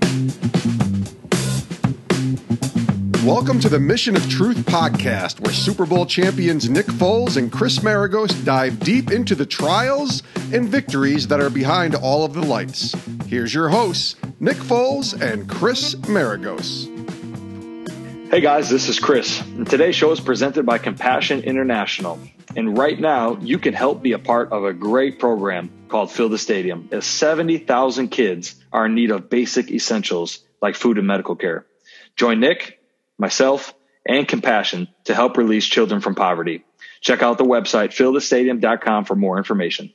Welcome to the Mission of Truth podcast, where Super Bowl champions Nick Foles and Chris Maragos dive deep into the trials and victories that are behind all of the lights. Here's your hosts, Nick Foles and Chris Maragos. Hey guys, this is Chris, and today's show is presented by Compassion International. And right now, you can help be a part of a great program called Fill the Stadium, as 70,000 kids are in need of basic essentials like food and medical care. Join Nick, myself, and Compassion to help release children from poverty. Check out the website, fillthestadium.com, for more information.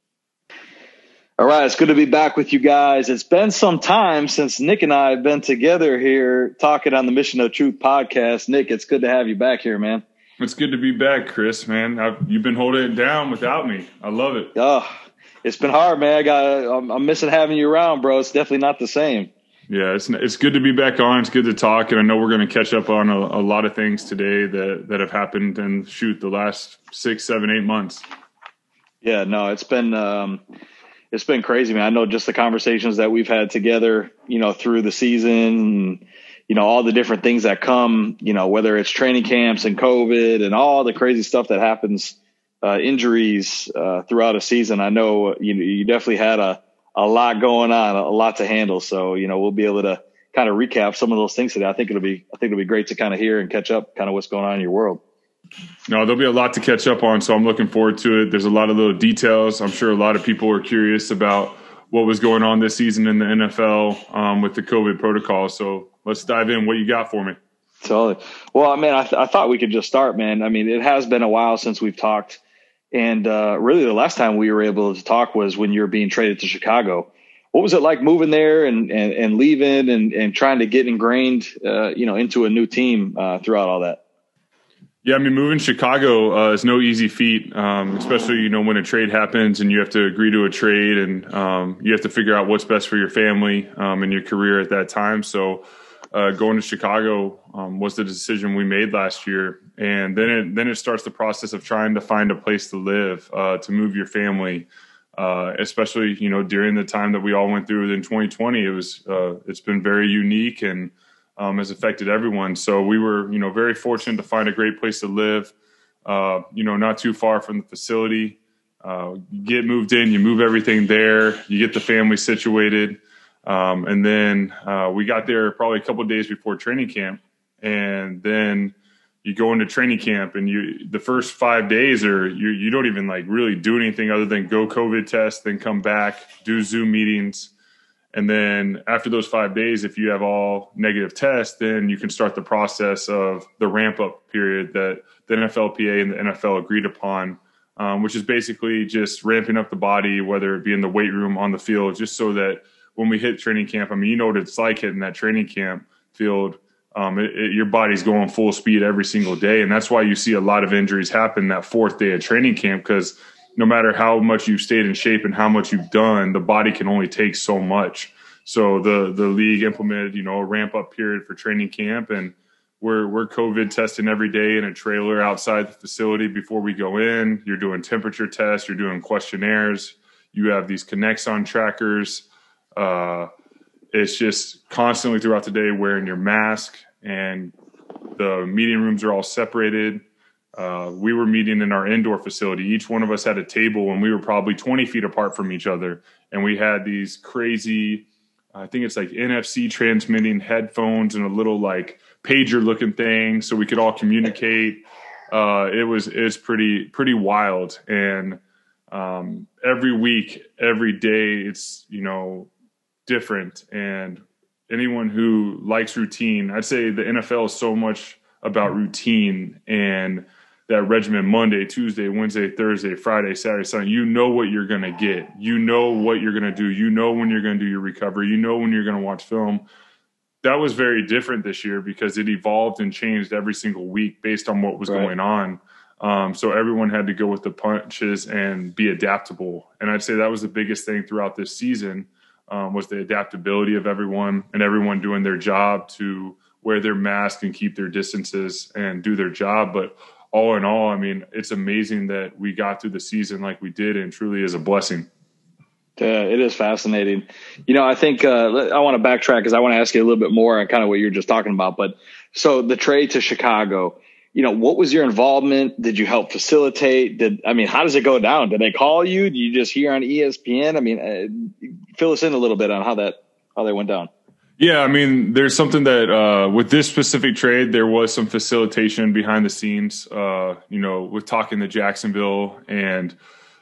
All right, it's good to be back with you guys. It's been some time since Nick and I have been together here talking on the Mission of Truth podcast. Nick, it's good to have you back here, man. It's good to be back, Chris, man. You've been holding it down without me. I love it. Oh, it's been hard, man. I'm missing having you around, bro. It's definitely not the same. Yeah, it's good to be back on. It's good to talk, and I know we're going to catch up on a lot of things today that have happened in the last 6, 7, 8 months. Yeah, no, it's been crazy, man. I know just the conversations that we've had together, through the season, all the different things that come, whether it's training camps and COVID and all the crazy stuff that happens, injuries throughout a season. I know you definitely had a lot going on, a lot to handle. So, we'll be able to kind of recap some of those things today. I think it'll be great to kind of hear and catch up kind of what's going on in your world. No, there'll be a lot to catch up on, so I'm looking forward to it. There's a lot of little details. I'm sure a lot of people are curious about what was going on this season in the NFL with the COVID protocol. So let's dive in. What you got for me? Totally. Well, I mean, I thought we could just start, man. I mean, it has been a while since we've talked. And really the last time we were able to talk was when you were being traded to Chicago. What was it like moving there and leaving and trying to get ingrained, into a new team throughout all that? Yeah, I mean, moving to Chicago is no easy feat, especially, when a trade happens and you have to agree to a trade and you have to figure out what's best for your family and your career at that time. So going to Chicago was the decision we made last year. And then it starts the process of trying to find a place to live, to move your family, especially, during the time that we all went through in 2020. It's been very unique and has affected everyone. So we were, very fortunate to find a great place to live, not too far from the facility. You get moved in, you move everything there, you get the family situated. And then we got there probably a couple of days before training camp. And then you go into training camp and the first 5 days you don't even really do anything other than go COVID test, then come back, do Zoom meetings. And then after those 5 days, if you have all negative tests, then you can start the process of the ramp up period that the NFLPA and the NFL agreed upon, which is basically just ramping up the body, whether it be in the weight room, on the field, just so that when we hit training camp, I mean, you know what it's like hitting that training camp field. Your body's going full speed every single day. And that's why you see a lot of injuries happen that fourth day of training camp, because no matter how much you've stayed in shape and how much you've done, the body can only take so much. So the league implemented, a ramp up period for training camp, and we're COVID testing every day in a trailer outside the facility before we go in. You're doing temperature tests, you're doing questionnaires, you have these Connexon trackers. It's just constantly throughout the day wearing your mask, and the meeting rooms are all separated. We were meeting in our indoor facility. Each one of us had a table, and we were probably 20 feet apart from each other. And we had these crazy, I think it's like NFC transmitting headphones and a little pager looking thing so we could all communicate. It's pretty wild. And every week, every day, it's, different. And anyone who likes routine, I'd say the NFL is so much about routine and that regimen: Monday, Tuesday, Wednesday, Thursday, Friday, Saturday, Sunday. You know what you're going to get. You know what you're going to do. You know when you're going to do your recovery. You know when you're going to watch film. That was very different this year because it evolved and changed every single week based on what was going on. So everyone had to go with the punches and be adaptable. And I'd say that was the biggest thing throughout this season, was the adaptability of everyone and everyone doing their job to wear their mask and keep their distances and do their job. But all in all, I mean, it's amazing that we got through the season like we did, and truly is a blessing. It is fascinating. I think I want to backtrack because I want to ask you a little bit more on kind of what you were just talking about. But so the trade to Chicago, what was your involvement? Did you help facilitate? How does it go down? Did they call you? Do you just hear on ESPN? Fill us in a little bit on how that went down. Yeah, there's something that with this specific trade, there was some facilitation behind the scenes, with talking to Jacksonville, and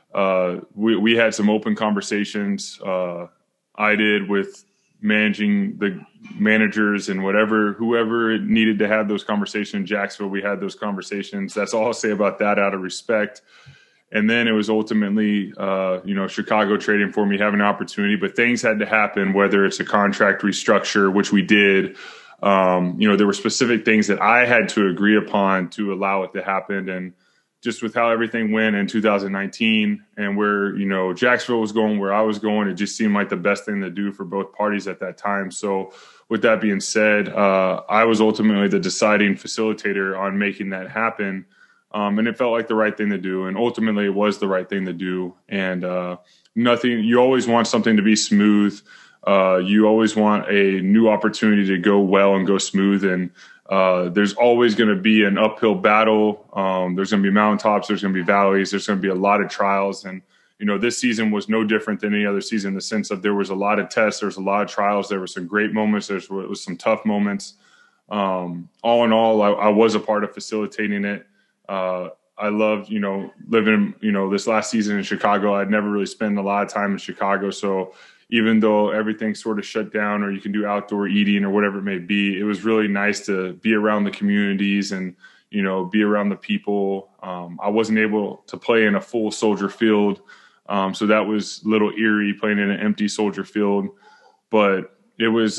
we had some open conversations. I did with managing the managers and whoever needed to have those conversations in Jacksonville. We had those conversations. That's all I'll say about that out of respect. And then it was ultimately, Chicago trading for me, having an opportunity, but things had to happen, whether it's a contract restructure, which we did. There were specific things that I had to agree upon to allow it to happen. And just with how everything went in 2019 and where, Jacksonville was going, where I was going, it just seemed like the best thing to do for both parties at that time. So with that being said, I was ultimately the deciding facilitator on making that happen. And it felt like the right thing to do. And ultimately it was the right thing to do. And you always want something to be smooth. You always want a new opportunity to go well and go smooth. And there's always going to be an uphill battle. There's going to be mountaintops. There's going to be valleys. There's going to be a lot of trials. And, this season was no different than any other season in the sense of there was a lot of tests. There was a lot of trials. There were some great moments. There was some tough moments. All in all, I was a part of facilitating it. I loved, living, this last season in Chicago. I'd never really spent a lot of time in Chicago. So even though everything sort of shut down or you can do outdoor eating or whatever it may be, it was really nice to be around the communities and, be around the people. I wasn't able to play in a full Soldier Field. So that was a little eerie playing in an empty Soldier Field, but it was,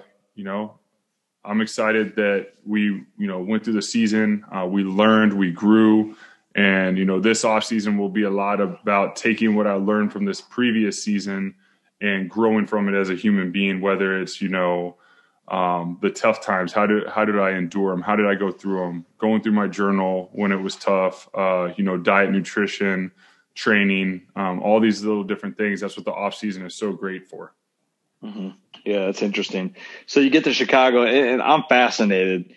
I'm excited that we, went through the season. We learned, we grew, and, this offseason will be a lot about taking what I learned from this previous season and growing from it as a human being, whether it's, the tough times. How did I endure them? How did I go through them? Going through my journal when it was tough, diet, nutrition, training, all these little different things. That's what the offseason is so great for. Mm-hmm. Yeah, that's interesting. So you get to Chicago, and I'm fascinated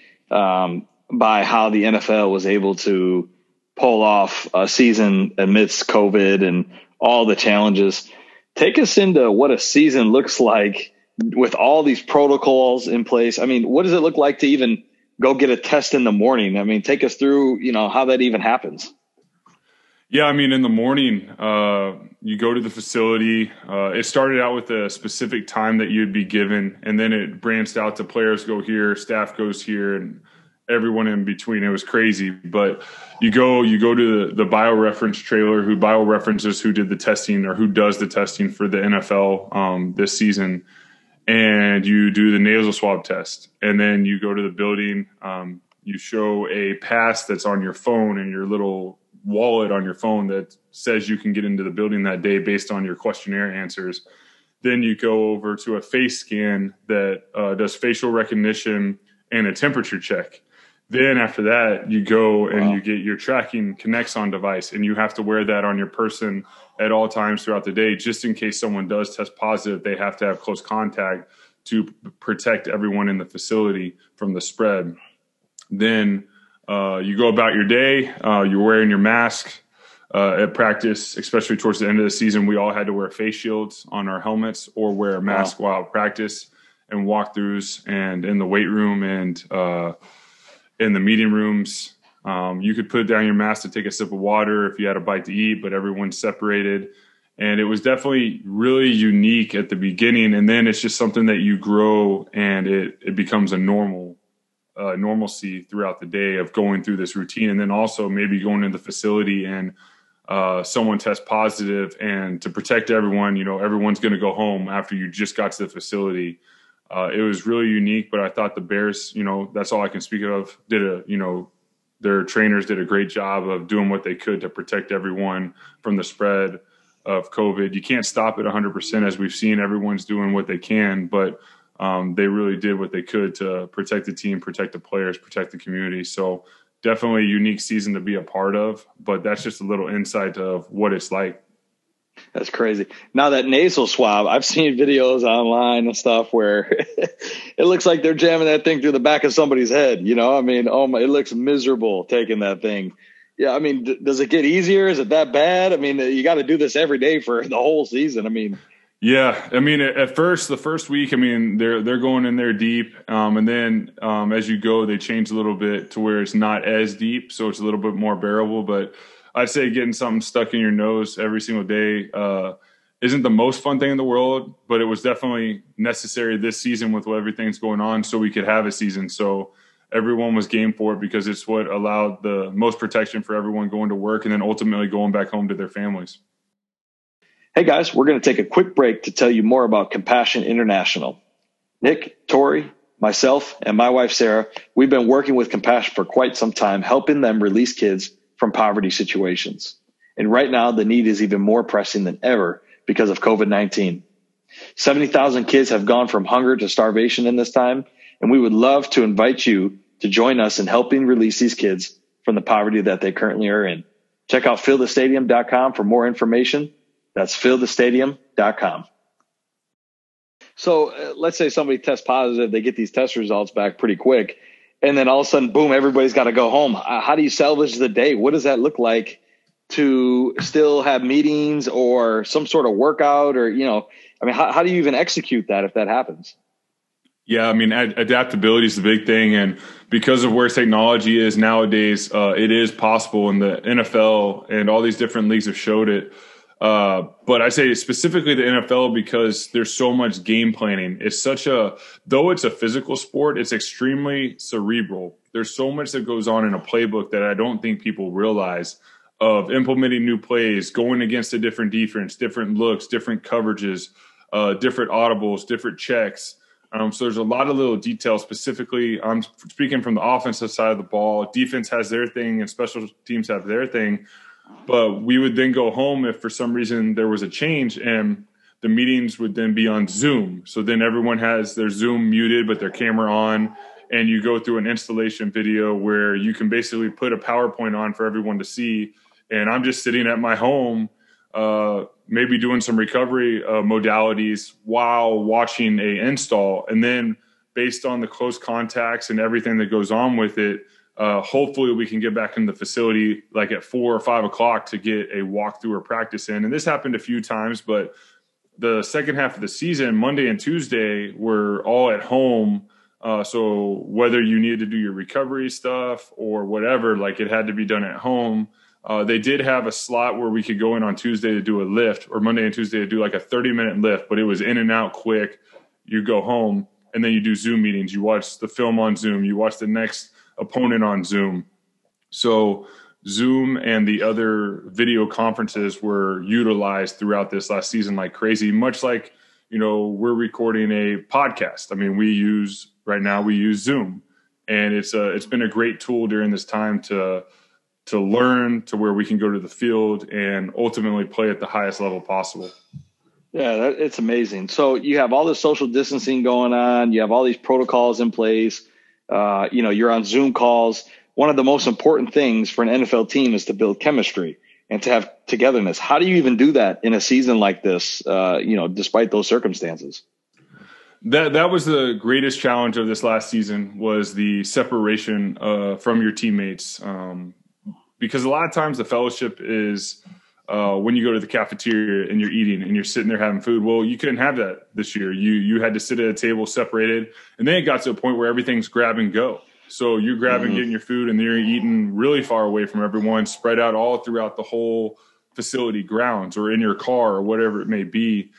by how the NFL was able to pull off a season amidst COVID and all the challenges. Take us into what a season looks like with all these protocols in place. What does it look like to even go get a test in the morning? Take us through, how that even happens. Yeah, in the morning, you go to the facility. It started out with a specific time that you'd be given, and then it branched out to players go here, staff goes here, and everyone in between. It was crazy. But you go to the BioReference trailer, who BioReferences who did the testing or who does the testing for the NFL this season, and you do the nasal swab test. And then you go to the building. You show a pass that's on your phone and your little wallet on your phone that says you can get into the building that day based on your questionnaire answers. Then you go over to a face scan that does facial recognition and a temperature check. Then after that, you go and you get your tracking Kinexon device, and you have to wear that on your person at all times throughout the day, just in case someone does test positive. They have to have close contact to protect everyone in the facility from the spread. Then you go about your day. You're wearing your mask at practice, especially towards the end of the season. We all had to wear face shields on our helmets or wear a mask while at practice and walkthroughs and in the weight room and in the meeting rooms. You could put down your mask to take a sip of water if you had a bite to eat, but everyone's separated. And it was definitely really unique at the beginning. And then it's just something that you grow and it becomes a normalcy throughout the day of going through this routine. And then also maybe going into the facility and someone tests positive, and to protect everyone, everyone's going to go home after you just got to the facility. It was really unique, but I thought the Bears, that's all I can speak of, their trainers did a great job of doing what they could to protect everyone from the spread of COVID. You can't stop it 100%, as we've seen. Everyone's doing what they can, but they really did what they could to protect the team, protect the players, protect the community. So definitely a unique season to be a part of, but that's just a little insight of what it's like. That's crazy. Now that nasal swab, I've seen videos online and stuff where it looks like they're jamming that thing through the back of somebody's head. I mean, oh my, it looks miserable taking that thing. Yeah. I mean, does it get easier? Is it that bad? I mean, you got to do this every day for the whole season. I mean, yeah. I mean, at first, the first week, I mean, they're going in there deep. And then as you go, they change a little bit to where it's not as deep. So it's a little bit more bearable. But I'd say getting something stuck in your nose every single day isn't the most fun thing in the world, but it was definitely necessary this season with everything's going on so we could have a season. So everyone was game for it because it's what allowed the most protection for everyone going to work and then ultimately going back home to their families. Hey guys, we're going to take a quick break to tell you more about Compassion International. Nick, Tori, myself, and my wife, Sarah, we've been working with Compassion for quite some time, helping them release kids from poverty situations. And right now, the need is even more pressing than ever because of COVID-19. 70,000 kids have gone from hunger to starvation in this time, and we would love to invite you to join us in helping release these kids from the poverty that they currently are in. Check out fillthestadium.com for more information. That's fillthestadium.com. So let's say somebody tests positive, they get these test results back pretty quick, and then all of a sudden, boom, everybody's got to go home. How do you salvage the day? What does that look like to still have meetings or some sort of workout or, I mean, how do you even execute that if that happens? Yeah, I mean, adaptability is the big thing. And because of where technology is nowadays, it is possible, and the NFL and all these different leagues have showed it. But I say specifically the NFL because there's so much game planning. Though it's a physical sport, it's extremely cerebral. There's so much that goes on in a playbook that I don't think people realize of implementing new plays, going against a different defense, different looks, different coverages, different audibles, different checks. So there's a lot of little details. Specifically, I'm speaking from the offensive side of the ball. Defense has their thing and special teams have their thing. But we would then go home if for some reason there was a change, and the meetings would then be on Zoom. So then everyone has their Zoom muted but their camera on, and you go through an installation video where you can basically put a PowerPoint on for everyone to see. And I'm just sitting at my home, maybe doing some recovery modalities while watching a install. And then based on the close contacts and everything that goes on with it, hopefully we can get back in the facility like at 4 or 5 o'clock to get a walkthrough or practice in. And this happened a few times, but the second half of the season, Monday and Tuesday, we're all at home. So whether you needed to do your recovery stuff or whatever, like it had to be done at home. They did have a slot where we could go in on Tuesday to do a lift, or Monday and Tuesday to do like a 30-minute lift, but it was in and out quick. You go home and then you do Zoom meetings. You watch the film on Zoom. You watch the next opponent on Zoom. So Zoom and the other video conferences were utilized throughout this last season like crazy, much like, we're recording a podcast. I mean, we use Zoom, and it's been a great tool during this time to learn to where we can go to the field and ultimately play at the highest level possible. Yeah, it's amazing. So you have all this social distancing going on. You have all these protocols in place. You're on Zoom calls. One of the most important things for an NFL team is to build chemistry and to have togetherness. How do you even do that in a season like this, despite those circumstances? That was the greatest challenge of this last season, was the separation from your teammates. Because a lot of times the fellowship is when you go to the cafeteria and you're eating and you're sitting there having food. Well, you couldn't have that this year. You had to sit at a table separated. And then it got to a point where everything's grab and go. So you're grabbing, getting your food, and then you're eating really far away from everyone, spread out all throughout the whole facility grounds or in your car or whatever it may be.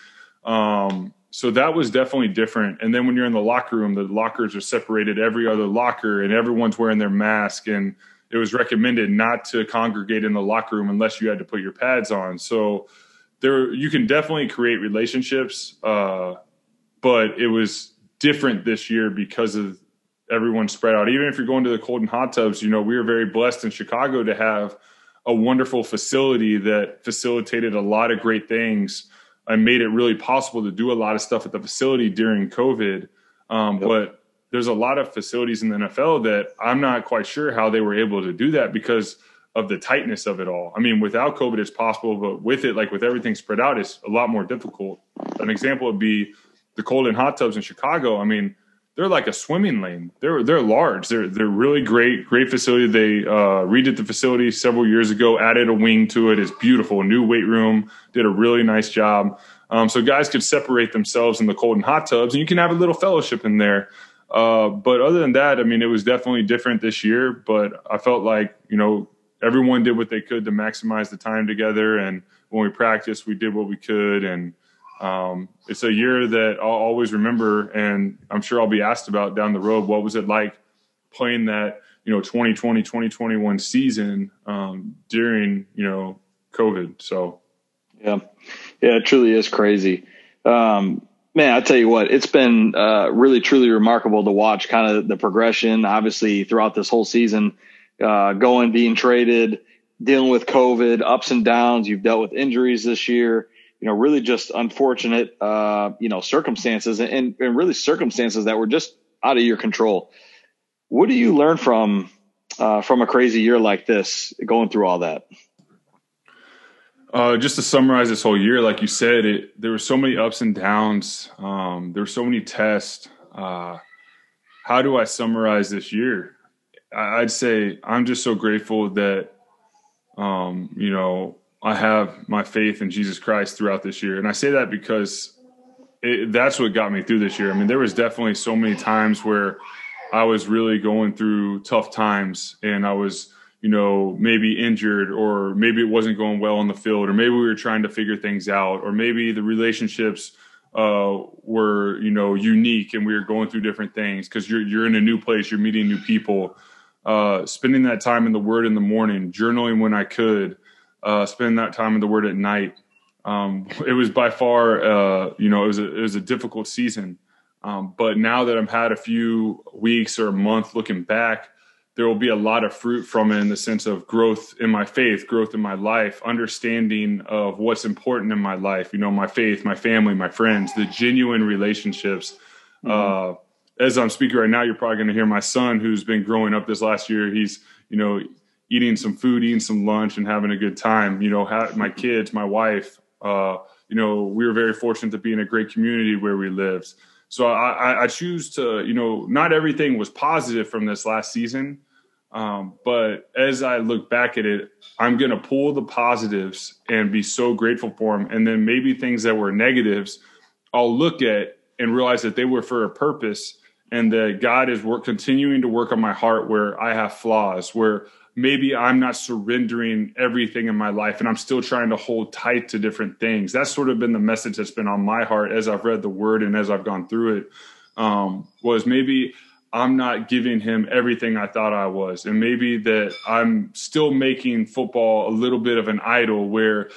So that was definitely different. And then when you're in the locker room, the lockers are separated, every other locker, and everyone's wearing their mask. And it was recommended not to congregate in the locker room unless you had to put your pads on. So you can definitely create relationships, but it was different this year because of everyone spread out. Even if you're going to the cold and hot tubs, we were very blessed in Chicago to have a wonderful facility that facilitated a lot of great things and made it really possible to do a lot of stuff at the facility during COVID. But there's a lot of facilities in the NFL that I'm not quite sure how they were able to do that, because of the tightness of it all. I mean, without COVID, it's possible, but with it, like with everything spread out, it's a lot more difficult. An example would be the cold and hot tubs in Chicago. I mean, they're like a swimming lane. They're large. They're really great facility. They redid the facility several years ago, added a wing to it. It's beautiful. New weight room, did a really nice job. So guys could separate themselves in the cold and hot tubs, and you can have a little fellowship in there. But other than that, I mean, it was definitely different this year, but I felt like, everyone did what they could to maximize the time together. And when we practiced, we did what we could. And it's a year that I'll always remember, and I'm sure I'll be asked about down the road. What was it like playing that, 2020, 2021 season during, COVID? So, yeah, it truly is crazy. Man, I tell you what, it's been really, truly remarkable to watch kind of the progression, obviously, throughout this whole season, being traded, dealing with COVID, ups and downs. You've dealt with injuries this year. Really just unfortunate, circumstances and really circumstances that were just out of your control. What do you learn from a crazy year like this, going through all that? Just to summarize this whole year, like you said, there were so many ups and downs. There were so many tests. How do I summarize this year? I'd say I'm just so grateful that, I have my faith in Jesus Christ throughout this year. And I say that because that's what got me through this year. I mean, there was definitely so many times where I was really going through tough times, and I was, maybe injured, or maybe it wasn't going well on the field, or maybe we were trying to figure things out, or maybe the relationships were, unique, and we were going through different things because you're in a new place, you're meeting new people. Spending that time in the Word in the morning, journaling when I could, spending that time in the Word at night. It was by far, it was a difficult season. But now that I've had a few weeks or a month looking back, there will be a lot of fruit from it, in the sense of growth in my faith, growth in my life, understanding of what's important in my life, my faith, my family, my friends, the genuine relationships. Mm-hmm. As I'm speaking right now, you're probably going to hear my son, who's been growing up this last year. He's, eating some food, eating some lunch, and having a good time. My kids, my wife, we were very fortunate to be in a great community where we lived. So I choose to, not everything was positive from this last season. But as I look back at it, I'm going to pull the positives and be so grateful for them. And then maybe things that were negatives, I'll look at and realize that they were for a purpose, and that God is continuing to work on my heart where I have flaws, where maybe I'm not surrendering everything in my life and I'm still trying to hold tight to different things. That's sort of been the message that's been on my heart as I've read the Word and as I've gone through it, was maybe I'm not giving him everything I thought I was. And maybe that I'm still making football a little bit of an idol where,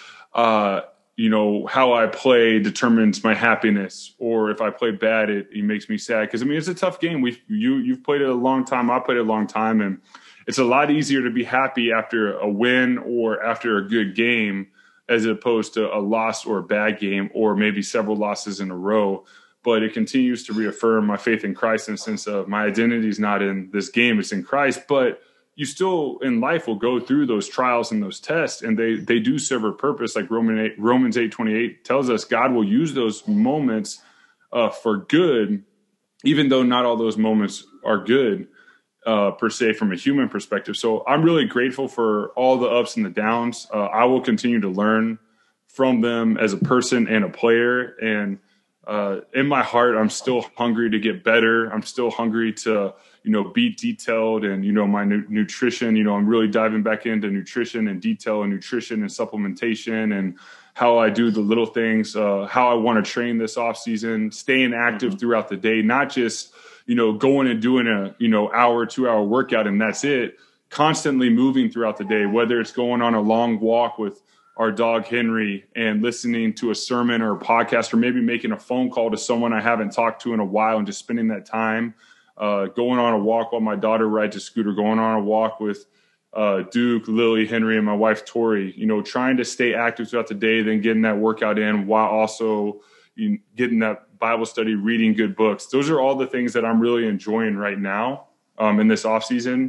how I play determines my happiness, or if I play bad, it makes me sad. Because, it's a tough game. You've played it a long time. I played it a long time. And it's a lot easier to be happy after a win or after a good game, as opposed to a loss or a bad game, or maybe several losses in a row. But it continues to reaffirm my faith in Christ, in the sense of my identity is not in this game, it's in Christ. But you still in life will go through those trials and those tests, and they do serve a purpose. Like Romans 8:28 tells us, God will use those moments for good, even though not all those moments are good per se from a human perspective. So I'm really grateful for all the ups and the downs. I will continue to learn from them as a person and a player. And in my heart, I'm still hungry to get better. I'm still hungry to, be detailed, and, my nutrition, I'm really diving back into nutrition and detail and nutrition and supplementation, and how I do the little things, how I want to train this off season, staying active throughout the day, not just, going and doing a, hour, 2 hour workout and that's it. Constantly moving throughout the day, whether it's going on a long walk with our dog Henry and listening to a sermon or a podcast, or maybe making a phone call to someone I haven't talked to in a while and just spending that time, going on a walk while my daughter rides a scooter, going on a walk with Duke, Lily, Henry, and my wife Tori, trying to stay active throughout the day, then getting that workout in while also getting that Bible study, reading good books. Those are all the things that I'm really enjoying right now in this off season.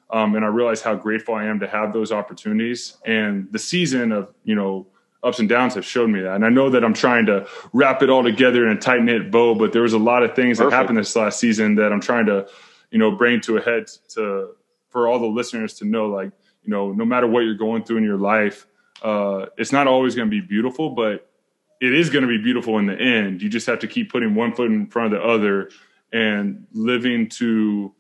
And I realize how grateful I am to have those opportunities. And the season of, ups and downs have showed me that. And I know that I'm trying to wrap it all together in a tight knit bow, but there was a lot of things that happened this last season that I'm trying to, bring to a head for all the listeners to know, like, no matter what you're going through in your life, it's not always going to be beautiful, but it is going to be beautiful in the end. You just have to keep putting one foot in front of the other and living to,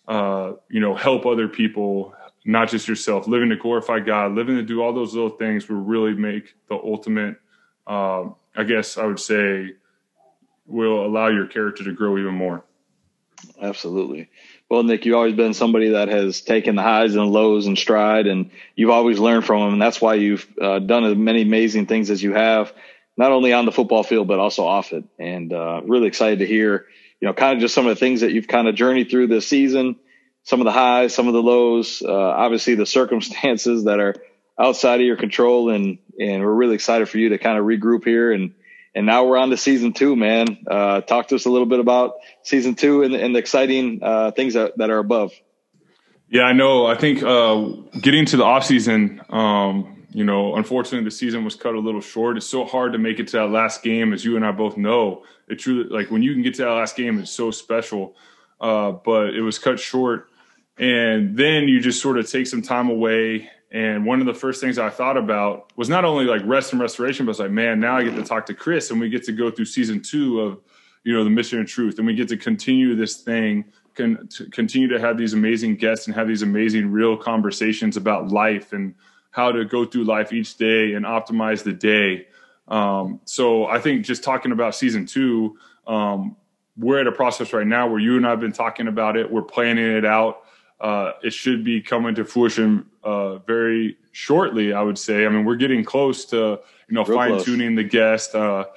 help other people, not just yourself, living to glorify God, living to do all those little things will really make the ultimate, I guess I would say, will allow your character to grow even more. Absolutely. Well, Nick, you've always been somebody that has taken the highs and lows in stride, and you've always learned from them. And that's why you've done as many amazing things as you have, not only on the football field, but also off it. And really excited to hear, kind of just some of the things that you've kind of journeyed through this season, some of the highs, some of the lows, obviously the circumstances that are outside of your control. And we're really excited for you to kind of regroup here. And now we're on to season 2, man. Talk to us a little bit about season 2 and the exciting things that are above. Yeah, I know. I think getting to the off season, unfortunately the season was cut a little short. It's so hard to make it to that last game, as you and I both know. It truly, like, when you can get to that last game, it's so special. But it was cut short. And then you just sort of take some time away. And one of the first things I thought about was not only like rest and restoration, but it's like, man, now I get to talk to Chris and we get to go through season 2 of, the Mission of Truth. And we get to continue this thing, continue to have these amazing guests and have these amazing real conversations about life and how to go through life each day and optimize the day. So I think just talking about season 2, we're at a process right now where you and I have been talking about it. We're planning it out. It should be coming to fruition very shortly, I would say. I mean, we're getting close to, fine-tuning the guest.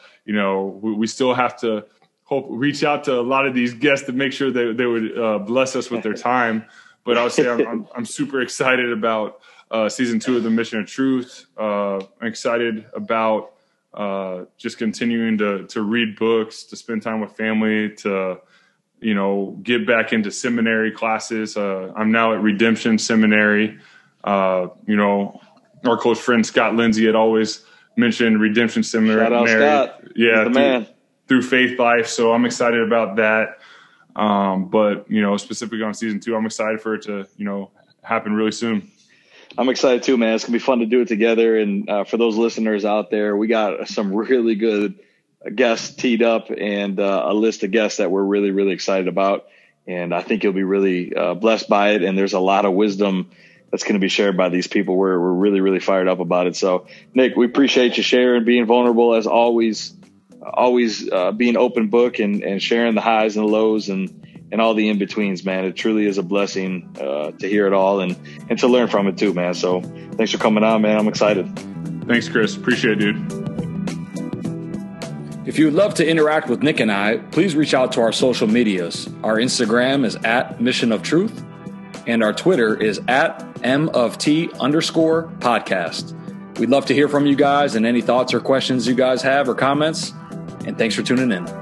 We still have to reach out to a lot of these guests to make sure they would bless us with their time. But I would say I'm super excited about season 2 of the Mission of Truth. I'm excited about just continuing to read books, to spend time with family, to get back into seminary classes. I'm now at Redemption Seminary. Our close friend Scott Lindsay had always mentioned Redemption Seminary. Shout out Scott. Yeah, the man. Through Faith Life. So I'm excited about that. But specifically on season 2, I'm excited for it to, happen really soon. I'm excited too, man. It's going to be fun to do it together. And for those listeners out there, we got some really good guests teed up and a list of guests that we're really, really excited about. And I think you'll be really blessed by it. And there's a lot of wisdom that's going to be shared by these people. We're really, really fired up about it. So, Nick, we appreciate you sharing, being vulnerable as always being open book and sharing the highs and the lows and all the in-betweens, man. It truly is a blessing to hear it all and to learn from it too, man. So thanks for coming on, man. I'm excited. Thanks, Chris. Appreciate it, dude. If you would love to interact with Nick and I, please reach out to our social medias. Our Instagram is @MissionOfTruth, and our Twitter is @MofT_podcast. We'd love to hear from you guys and any thoughts or questions you guys have or comments. And thanks for tuning in.